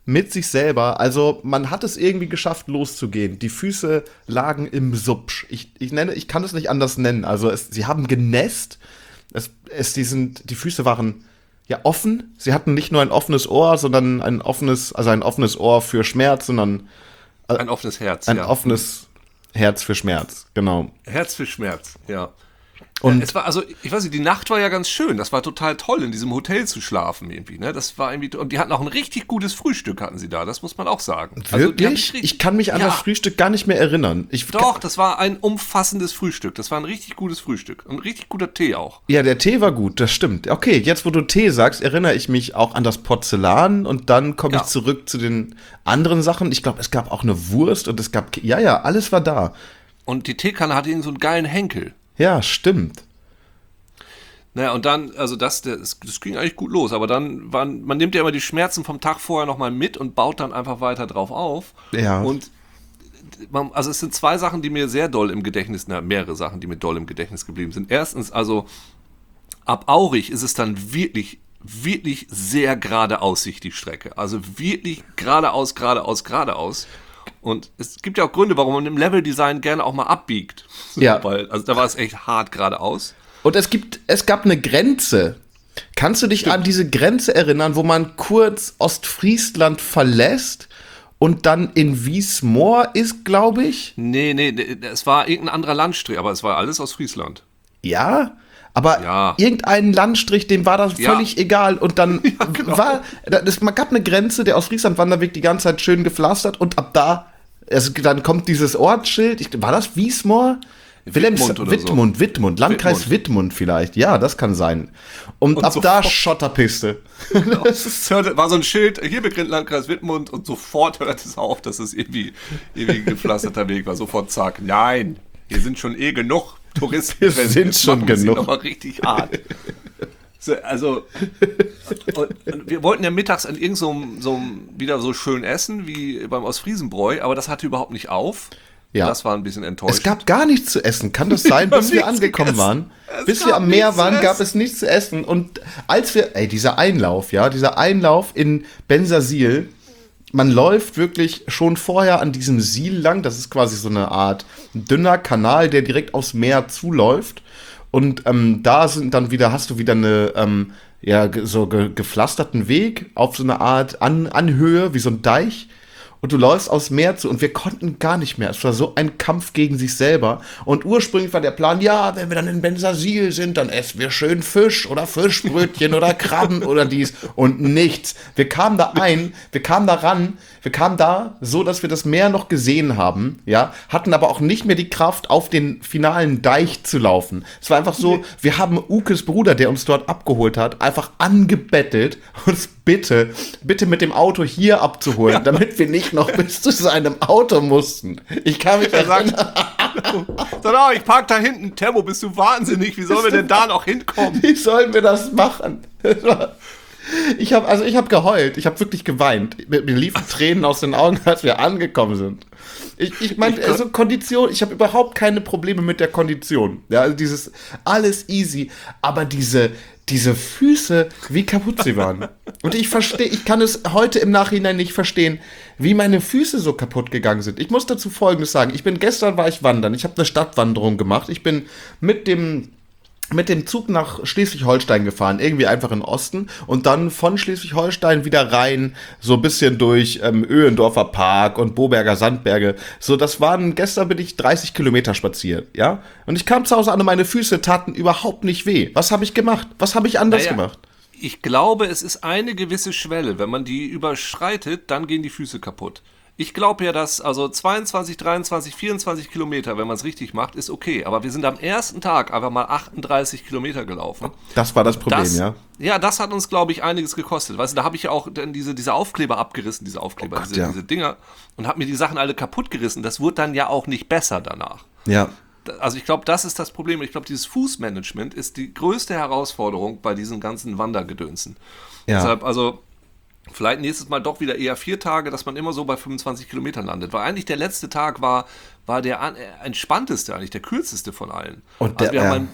mit sich selber. Also man hat es irgendwie geschafft, loszugehen. Die Füße lagen im Supsch. Ich, ich nenne, ich kann es nicht anders nennen. Also es, sie haben genässt. Es, es, die, sind, die Füße waren ja offen. Sie hatten nicht nur ein offenes Ohr, sondern ein offenes, also ein offenes Ohr für Schmerz, sondern äh, Ein offenes Herz, ein ja. offenes Herz für Schmerz. Genau. Herz für Schmerz, ja. Und Ja, es war, also, ich weiß nicht, die Nacht war ja ganz schön. Das war total toll, in diesem Hotel zu schlafen irgendwie, ne? Das war irgendwie, und die hatten auch ein richtig gutes Frühstück, hatten sie da, das muss man auch sagen. Also, die hatten wirklich? richtig- Ich kann mich an Ja. das Frühstück gar nicht mehr erinnern. Ich, Doch, das war ein umfassendes Frühstück. Das war ein richtig gutes Frühstück. Und ein richtig guter Tee auch. Ja, der Tee war gut, das stimmt. Okay, jetzt wo du Tee sagst, erinnere ich mich auch an das Porzellan und dann komme Ja. ich zurück zu den anderen Sachen. Ich glaube, es gab auch eine Wurst und es gab, ja, ja, alles war da. Und die Teekanne hatte irgend so einen geilen Henkel. Ja, stimmt. Naja, und dann, also das, das, das ging eigentlich gut los, aber dann waren, man nimmt ja immer die Schmerzen vom Tag vorher nochmal mit und baut dann einfach weiter drauf auf. Ja. Und man, also es sind zwei Sachen, die mir sehr doll im Gedächtnis, na, mehrere Sachen, die mir doll im Gedächtnis geblieben sind. Erstens, also ab Aurich ist es dann wirklich, wirklich sehr geradeaus sich die Strecke. Also wirklich geradeaus, geradeaus, geradeaus. Und es gibt ja auch Gründe, warum man im Leveldesign gerne auch mal abbiegt. Ja. Weil, also da war es echt hart geradeaus. Und es gibt, es gab eine Grenze. Kannst du dich an diese Grenze erinnern, wo man kurz Ostfriesland verlässt und dann in Wiesmoor ist, glaube ich? Nee, nee, nee, es war irgendein anderer Landstrich, aber es war alles aus Friesland. Ja, aber Ja. irgendein Landstrich, dem war das Ja. völlig egal. Und dann genau. war, es gab eine Grenze, der Ostfriesland-Wanderweg die ganze Zeit schön gepflastert und ab da, also dann kommt dieses Ortsschild, ich, war das Wiesmoor? Wilhelms, Wittmund oder so. Wittmund, Wittmund, Landkreis Wittmund. Wittmund vielleicht, ja, das kann sein. Und, Und ab sofort- da Schotterpiste. Das ist, Es hörte, war so ein Schild, hier beginnt Landkreis Wittmund und sofort hört es auf, dass es irgendwie, irgendwie ein gepflasterter Weg war. Sofort zack, nein, hier sind schon eh genug Touristen. Wir sind Jetzt schon machen wir sie genug. noch mal richtig hart. So, also, und, und wir wollten ja mittags an irgend so, einem- so einem wieder so schön essen, wie beim Ostfriesenbräu, aber das hatte überhaupt nicht auf. Ja. Das war ein bisschen enttäuschend. es gab gar nichts zu essen, kann das sein, Wir haben bis wir nichts angekommen gegessen. waren? Es Bis gab wir am Meer nichts zu waren, gab essen. es nichts zu essen. Und als wir, ey, dieser Einlauf, ja, dieser Einlauf in Bensersiel, man läuft wirklich schon vorher an diesem Siel lang, das ist quasi so eine Art dünner Kanal, der direkt aufs Meer zuläuft. Und ähm, da sind dann wieder, hast du wieder eine, ähm, ja, ge- so ge gepflasterten Weg auf so eine Art An Anhöhe, wie so ein Deich. Und du läufst aufs Meer zu und wir konnten gar nicht mehr. Es war so ein Kampf gegen sich selber. Und ursprünglich war der Plan, ja, wenn wir dann in Bensersiel sind, dann essen wir schön Fisch oder Fischbrötchen oder Krabben oder dies und nichts. Wir kamen da ein, wir kamen da ran, wir kamen da so, dass wir das Meer noch gesehen haben, ja, hatten aber auch nicht mehr die Kraft, auf den finalen Deich zu laufen. Es war einfach so, wir haben Ukes Bruder, der uns dort abgeholt hat, einfach angebettelt, uns bitte, bitte mit dem Auto hier abzuholen, damit wir nicht noch bis zu seinem Auto mussten. Ich kann mich Er sagt, erinnern, so, no, ich park da hinten. Tempo, bist du wahnsinnig? Wie sollen wir denn da noch hinkommen? wie sollen wir das machen? Das war- Ich habe also ich habe geheult, ich habe wirklich geweint. Mir, mir liefen Tränen aus den Augen, als wir angekommen sind. Ich, ich meine, Ich- also Kondition, ich habe überhaupt keine Probleme mit der Kondition. Ja, also dieses alles easy, aber diese diese Füße, wie kaputt sie waren. Und ich verstehe, ich kann es heute im Nachhinein nicht verstehen, wie meine Füße so kaputt gegangen sind. Ich muss dazu Folgendes sagen. Ich bin gestern war ich wandern. Ich habe eine Stadtwanderung gemacht. Ich bin mit dem mit dem Zug nach Schleswig-Holstein gefahren, irgendwie einfach in den Osten und dann von Schleswig-Holstein wieder rein, so ein bisschen durch ähm, Öhendorfer Park und Boberger Sandberge. So, das waren, gestern bin ich dreißig Kilometer spaziert, ja? Und ich kam zu Hause an und meine Füße taten überhaupt nicht weh. Was habe ich gemacht? Was habe ich anders Naja, gemacht? Ich glaube, es ist eine gewisse Schwelle. Wenn man die überschreitet, dann gehen die Füße kaputt. Ich glaube ja, dass also zweiundzwanzig, dreiundzwanzig, vierundzwanzig Kilometer, wenn man es richtig macht, ist okay. Aber wir sind am ersten Tag einfach mal achtunddreißig Kilometer gelaufen. Das war das Problem, Das, ja? Ja, das hat uns, glaube ich, einiges gekostet. Weißt du, da habe ich ja auch dann diese, diese Aufkleber abgerissen, diese Aufkleber, Oh Gott, diese, ja. diese Dinger, und habe mir die Sachen alle kaputt gerissen. Das wurde dann ja auch nicht besser danach. Ja. Also ich glaube, das ist das Problem. Ich glaube, dieses Fußmanagement ist die größte Herausforderung bei diesen ganzen Wandergedönsen. Ja. Deshalb, also vielleicht nächstes Mal doch wieder eher vier Tage, dass man immer so bei fünfundzwanzig Kilometern landet. Weil eigentlich der letzte Tag war, war der an, äh, entspannteste, eigentlich der kürzeste von allen. Und also der, wir haben ja. ein,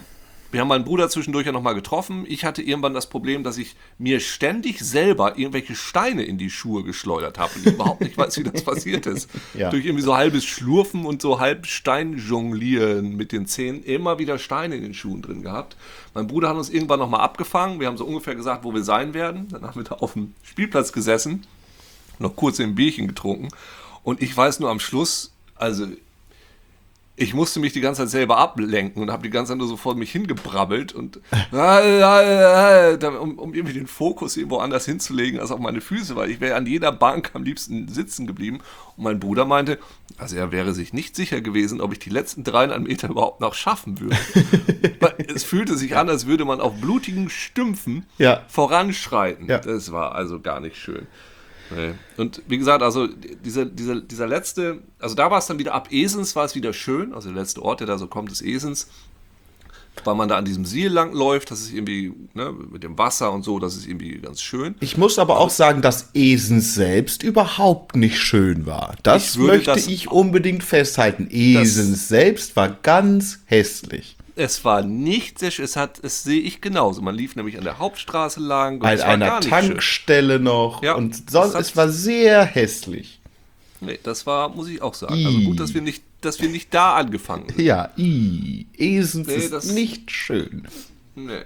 wir haben meinen Bruder zwischendurch ja nochmal getroffen. Ich hatte irgendwann das Problem, dass ich mir ständig selber irgendwelche Steine in die Schuhe geschleudert habe und ich überhaupt nicht weiß, wie das passiert ist. Ja. Durch irgendwie so halbes Schlurfen und so halb Steinjonglieren mit den Zähnen immer wieder Steine in den Schuhen drin gehabt. Mein Bruder hat uns irgendwann nochmal abgefangen. Wir haben so ungefähr gesagt, wo wir sein werden. Dann haben wir da auf dem Spielplatz gesessen, noch kurz ein Bierchen getrunken. Und ich weiß nur am Schluss, also ich musste mich die ganze Zeit selber ablenken und habe die ganze Zeit nur so vor mich hingebrabbelt und um, um irgendwie den Fokus irgendwo anders hinzulegen als auf meine Füße, weil ich wäre an jeder Bank am liebsten sitzen geblieben. Und mein Bruder meinte, also er wäre sich nicht sicher gewesen, ob ich die letzten dreihundert Meter überhaupt noch schaffen würde. Weil es fühlte sich an, als würde man auf blutigen Stümpfen Ja. voranschreiten. Ja. Das war also gar nicht schön. Nee. Und wie gesagt, also dieser, dieser, dieser letzte, also da war es dann wieder ab Esens, war es wieder schön, also der letzte Ort, der da so kommt, ist Esens, weil man da an diesem Siel lang läuft, das ist irgendwie, ne, mit dem Wasser und so, das ist irgendwie ganz schön. Ich muss aber auch sagen, dass Esens selbst überhaupt nicht schön war. Das Ich würde möchte das- ich unbedingt festhalten. Esens selbst war ganz hässlich. Es war nicht sehr schön, es hat, es sehe ich genauso. Man lief nämlich an der Hauptstraße lang und An es war einer gar nicht Tankstelle noch. Ja, und sonst, das hat- es war sehr hässlich. schön. Nee, das war, muss ich auch sagen. I. Also gut, dass wir nicht, dass wir nicht da angefangen sind. Ja, i. Esens Nee, ist das- nicht schön. Nee.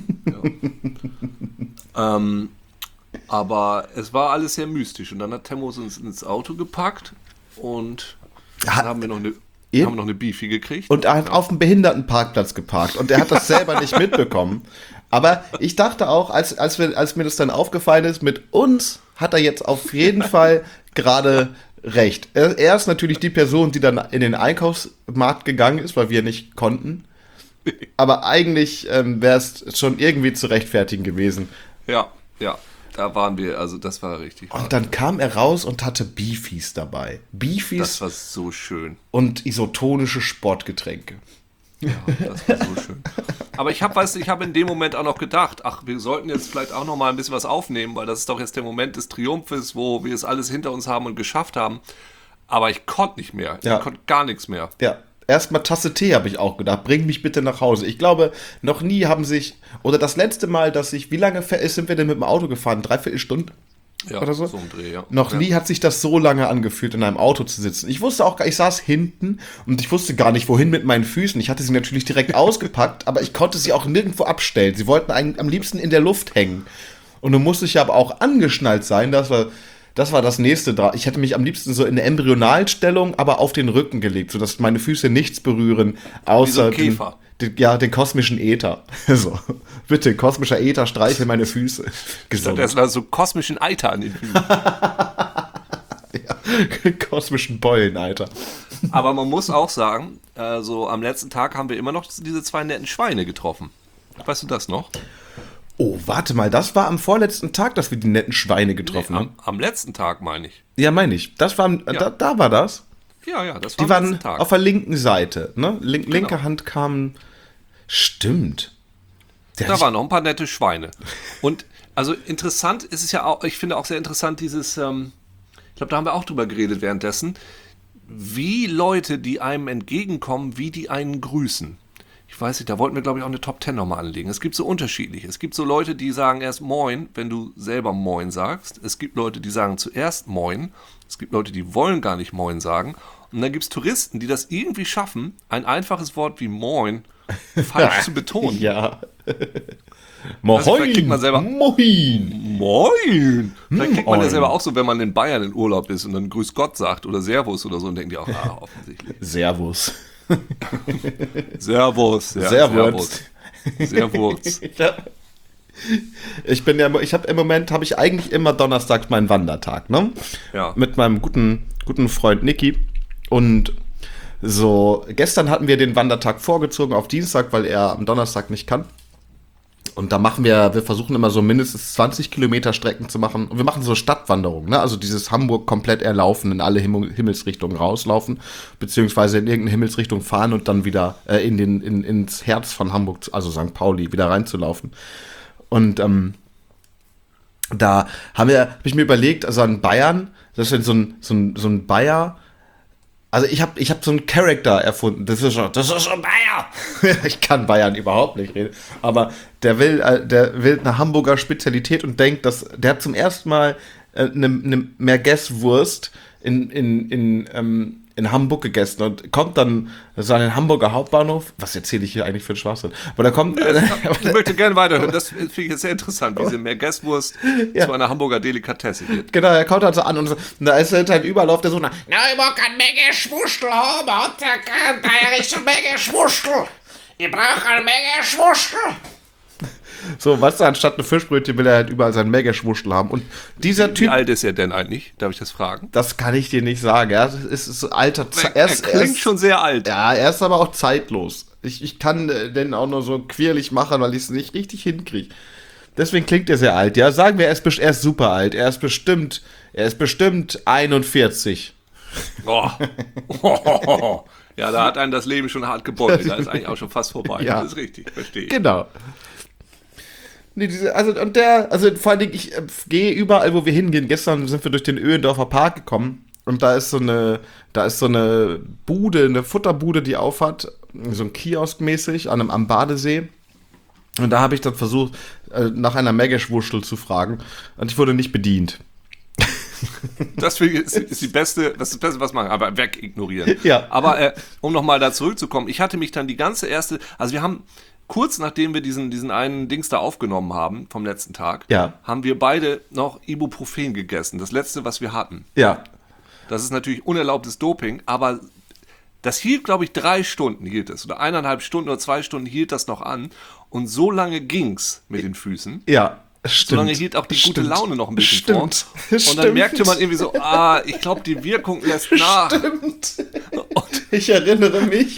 Ja. ähm, aber es war alles sehr mystisch. Und dann hat Temmo uns ins Auto gepackt und dann Hat- haben wir noch eine, Ihr- haben wir noch eine Beefy gekriegt. Und er hat auf dem Behindertenparkplatz geparkt und er hat das selber nicht mitbekommen. Aber ich dachte auch, als, als, wir, als mir das dann aufgefallen ist, mit uns hat er jetzt auf jeden Fall gerade recht. Er, er ist natürlich die Person, die dann in den Einkaufsmarkt gegangen ist, weil wir nicht konnten. Aber eigentlich ähm, wäre es schon irgendwie zu rechtfertigen gewesen. Ja, ja. Da waren wir, also das war richtig. Und dann kam er raus und hatte Beefies dabei. Beefies Das war so schön. und isotonische Sportgetränke. Das war so schön. Aber ich habe, weißt du, ich habe in dem Moment auch noch gedacht, ach, wir sollten jetzt vielleicht auch noch mal ein bisschen was aufnehmen, weil das ist doch jetzt der Moment des Triumphes, wo wir es alles hinter uns haben und geschafft haben. Aber ich konnte nicht mehr. Ja. Ich konnte gar nichts mehr. Ja, erstmal Tasse Tee habe ich auch gedacht. Bring mich bitte nach Hause. Ich glaube, noch nie haben sich, oder das letzte Mal, dass ich, wie lange fe- sind wir denn mit dem Auto gefahren? Dreiviertel Stunde? Ja, Oder so? so ein Dreh, ja. Noch ja. nie hat sich das so lange angefühlt, in einem Auto zu sitzen. Ich wusste auch gar, ich saß hinten und ich wusste gar nicht, wohin mit meinen Füßen. Ich hatte sie natürlich direkt ausgepackt, aber ich konnte sie auch nirgendwo abstellen. Sie wollten einen, am liebsten in der Luft hängen. Und nun musste ich ja aber auch angeschnallt sein. Das war, das war das nächste. dra- Ich hätte mich am liebsten so in der Embryonalstellung, aber auf den Rücken gelegt, sodass meine Füße nichts berühren, außer ein Käfer. Den, den, ja, den kosmischen Äther. So, bitte, kosmischer Äther, streiche meine Füße. Gesund. Das war so kosmischen Eiter an den Füßen. Kosmischen Beulen, Alter. Aber man muss auch sagen, äh, so am letzten Tag haben wir immer noch diese zwei netten Schweine getroffen. Weißt du das noch? Oh, warte mal, das war am vorletzten Tag, dass wir die netten Schweine getroffen Nee, haben. am, am letzten Tag meine ich. Ja, meine ich. Das war, da, da war das. Ja, ja, das war Die am letzten waren Tag. auf der linken Seite, ne? Link, Genau. Linke Hand kam. Stimmt. Der Da hat waren noch ein paar nette Schweine. Und also interessant ist es ja auch, ich finde auch sehr interessant dieses, ähm, ich glaube, da haben wir auch drüber geredet währenddessen, wie Leute, die einem entgegenkommen, wie die einen grüßen. Ich weiß nicht, da wollten wir, glaube ich, auch eine Top Ten nochmal anlegen. Es gibt so unterschiedliche. Es gibt so Leute, die sagen erst Moin, wenn du selber Moin sagst. Es gibt Leute, die sagen zuerst Moin. Es gibt Leute, die wollen gar nicht Moin sagen. Und dann gibt es Touristen, die das irgendwie schaffen, ein einfaches Wort wie Moin falsch zu betonen. Ja. Moin. Also vielleicht kriegt man selber- Moin. Moin! Vielleicht kriegt man ja Moin. selber auch so, wenn man in Bayern in Urlaub ist und dann Grüß Gott sagt oder Servus oder so und denken die auch, ah, offensichtlich. Servus. Servus. Ja, Servus. Servus. Ja. Ich bin ja, ich habe im Moment, habe ich eigentlich immer donnerstags meinen Wandertag, ne? Ja. Mit meinem guten, guten Freund Niki. Und so, gestern hatten wir den Wandertag vorgezogen auf Dienstag, weil er am Donnerstag nicht kann. Und da machen wir, wir versuchen immer so mindestens zwanzig Kilometer Strecken zu machen. Und wir machen so Stadtwanderungen, ne? Also dieses Hamburg komplett erlaufen, in alle Himmel, Himmelsrichtungen rauslaufen, beziehungsweise in irgendeine Himmelsrichtung fahren und dann wieder äh, in den, in, ins Herz von Hamburg, also Sankt Pauli, wieder reinzulaufen. Und ähm, da haben wir, habe ich mir überlegt, also in Bayern, das ist so ein, so ein, so ein Bayer, Also ich habe ich hab so einen Charakter erfunden. Das ist schon, das ist schon Bayer. Ich kann Bayern überhaupt nicht reden. Aber der will, äh, der will eine Hamburger Spezialität und denkt, dass der hat zum ersten Mal äh, eine, eine Merguez-Wurst in, in, in, ähm, in Hamburg gegessen und kommt dann so an den Hamburger Hauptbahnhof. Was erzähle ich hier eigentlich für einen Schwachsinn? Aber da kommt. Äh, Ich möchte gerne weiterhören. Das finde ich jetzt sehr interessant, wie diese Merguez-Wurst Ja. zu einer Hamburger Delikatesse wird. Genau, er kommt halt so an und, so, und da ist halt Überlauf der so nach. Na, ich mag ein Menge Schwurstel haben, und der kann da Richtung Menge Schwurstel. Ich brauche eine Menge Schwurstel. So, weißt du, anstatt ein Fischbrötchen will er halt überall sein Mega-Schwurstel haben. Und dieser Wie Typ, alt ist er denn eigentlich? Darf ich das fragen? das kann ich dir nicht sagen. Er ist, ist so alter Ze- Er, ist- klingt ist- schon sehr alt. Ja, er ist aber auch zeitlos. Ich, ich kann äh, den auch nur so quirlig machen, weil ich es nicht richtig hinkriege. Deswegen klingt er sehr alt. Ja, sagen wir, er ist, best- er ist super alt. Er ist bestimmt, er ist bestimmt einundvierzig. Oh. Ja, da hat einen das Leben schon hart gebeutelt. Da ist eigentlich auch schon fast vorbei. Ja. Das ist richtig, verstehe ich. Genau. Nee, diese, also, und der, also vor allen Dingen, ich äh, gehe überall, wo wir hingehen. Gestern sind wir durch den Öhlendorfer Park gekommen und da ist so eine, da ist so eine Bude, eine Futterbude, die aufhat, so ein Kiosk mäßig an einem, am Badesee. Und da habe ich dann versucht, äh, nach einer Megaschwurstel zu fragen und ich wurde nicht bedient. Das finde ich, ist, ist die beste, das ist das Beste, was man kann, aber wegignorieren. Ja. Aber äh, um nochmal da zurückzukommen, ich hatte mich dann die ganze erste, also wir haben kurz nachdem wir diesen, diesen einen Dings da aufgenommen haben vom letzten Tag, Ja. haben wir beide noch Ibuprofen gegessen. Das letzte, was wir hatten. Ja. Das ist natürlich unerlaubtes Doping, aber das hielt, glaube ich, drei Stunden hielt es. Oder eineinhalb Stunden oder zwei Stunden hielt das noch an. Und so lange ging's mit den Füßen. Ja. Stimmt. So lange hielt auch die gute Stimmt. Laune noch ein bisschen Stimmt. vor. Und Stimmt. dann merkte man irgendwie so, ah, ich glaube, die Wirkung lässt nach. Stimmt. Und, Ich erinnere mich.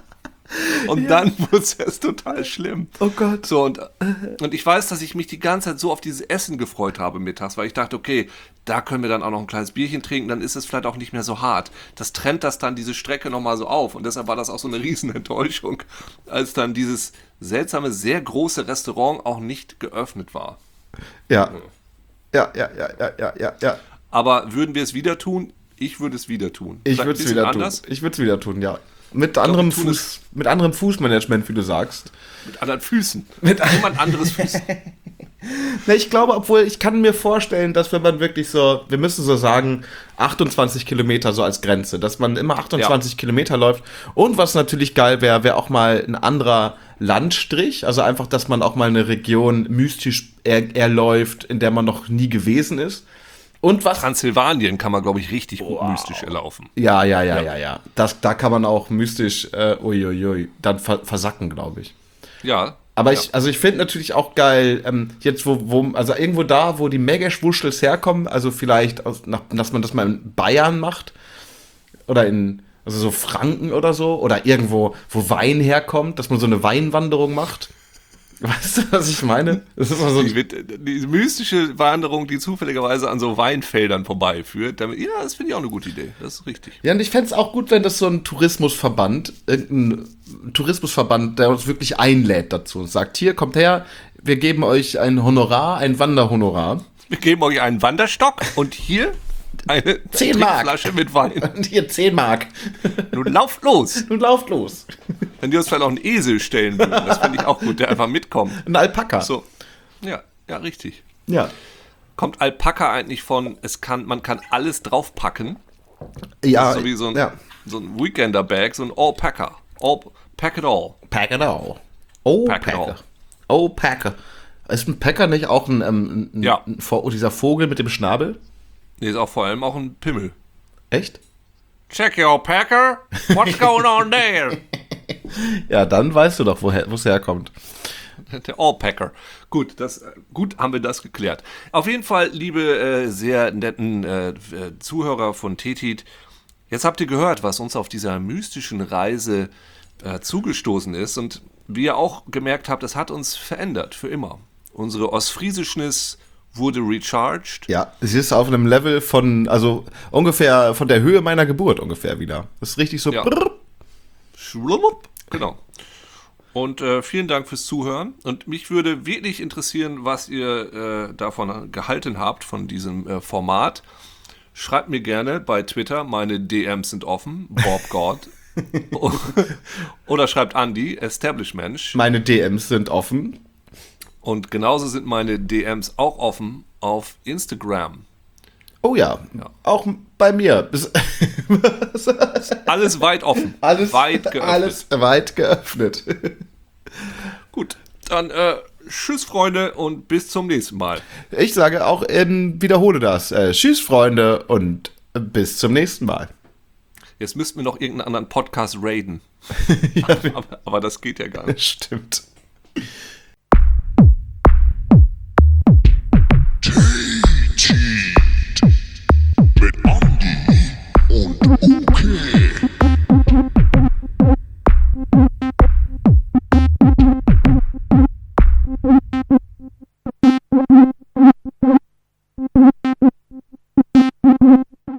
und dann wurde es erst total schlimm. Oh Gott. So, und, und ich weiß, dass ich mich die ganze Zeit so auf dieses Essen gefreut habe mittags, weil ich dachte, okay, da können wir dann auch noch ein kleines Bierchen trinken, dann ist es vielleicht auch nicht mehr so hart. Das trennt das dann diese Strecke nochmal so auf. Und deshalb war das auch so eine riesen Enttäuschung, als dann dieses seltsame, sehr große Restaurant auch nicht geöffnet war. Ja. Ja, ja, ja, ja, ja, ja, ja. Aber würden wir es wieder tun? Ich würde es wieder tun. Ich Vielleicht würde es ein bisschen wieder anders, tun. Ich würde es wieder tun, ja. Mit anderem wir tun Fuß, mit anderem Fußmanagement, wie du sagst. mit anderen Füßen. Mit Jemand anderes Füßen. Ne, ich glaube, obwohl ich kann mir vorstellen, dass wenn man wirklich so, wir müssen so sagen, achtundzwanzig Kilometer so als Grenze, dass man immer achtundzwanzig Kilometer läuft. Und was natürlich geil wäre, wäre auch mal ein anderer Landstrich, also einfach, dass man auch mal eine Region mystisch er, erläuft, in der man noch nie gewesen ist. Und was Transsilvanien kann man, glaube ich, richtig gut mystisch erlaufen. Ja, ja, ja, ja, ja. Das, da kann man auch mystisch, äh, uiuiui, dann ver versacken, glaube ich. Ja. Aber ja. ich, also ich finde natürlich auch geil, ähm, jetzt wo, wo, also irgendwo da, wo die Megaschwurschtels herkommen, also vielleicht, aus, nach, dass man das mal in Bayern macht oder in, also so Franken oder so, oder irgendwo, wo Wein herkommt, dass man so eine Weinwanderung macht. Weißt du, was ich meine? Das ist mal so Die, wird- die mystische Wanderung, die zufälligerweise an so Weinfeldern vorbeiführt. Damit, ja, das finde ich auch eine gute Idee. Das ist richtig. Ja, und ich fände es auch gut, wenn das so ein Tourismusverband, irgendein Tourismusverband, der uns wirklich einlädt dazu und sagt, hier, kommt her, wir geben euch ein Honorar, ein Wanderhonorar. Wir geben euch einen Wanderstock und hier eine Zehn Mark. Flasche mit Wein. Und hier zehn Mark. Nun lauft los. Nun lauft los. Wenn die uns vielleicht auch einen Esel stellen würden, das finde ich auch gut, der einfach mitkommt. Ein Alpaka. So. Ja, ja, richtig. Ja. Kommt Alpaka eigentlich von, es kann, man kann alles draufpacken? Ja, So wie so ein, ja. so ein Weekender-Bag, so ein All-Packer. All, pack it all. Pack it all. Oh, Pack it Packer. all. Oh, Packer. Ist ein Packer nicht auch ein, ähm, ein, Ja. ein Vo- dieser Vogel mit dem Schnabel? Nee, ist auch vor allem auch ein Pimmel. Echt? Check your Packer. What's going on there? Ja, dann weißt du doch, woher wo es herkommt. Der All-Packer. Gut, das, gut haben wir das geklärt. Auf jeden Fall, liebe, äh, sehr netten äh, äh, Zuhörer von Tetit, jetzt habt ihr gehört, was uns auf dieser mystischen Reise äh, zugestoßen ist. Und wie ihr auch gemerkt habt, das hat uns verändert, für immer. Unsere Ostfriesischness wurde recharged. Ja, es ist auf einem Level von, also ungefähr von der Höhe meiner Geburt ungefähr wieder. Das ist richtig so. Ja. brrr. Schwupp. Genau. Und äh, vielen Dank fürs Zuhören. Und mich würde wirklich interessieren, was ihr äh, davon gehalten habt, von diesem äh, Format. Schreibt mir gerne bei Twitter, meine D Ms sind offen, Bob God. Oder schreibt Andi, Establishmensch. Meine D Ms sind offen. Und genauso sind meine D Ms auch offen auf Instagram. Oh ja, Ja. auch bei mir. Bis- Alles weit offen. alles, weit geöffnet. alles weit geöffnet. Gut, dann äh, tschüss Freunde und bis zum nächsten Mal. Ich sage auch, ähm, wiederhole das. Äh, tschüss, Freunde, und bis zum nächsten Mal. Jetzt müssten wir noch irgendeinen anderen Podcast raiden. aber, aber das geht ja gar nicht. Stimmt.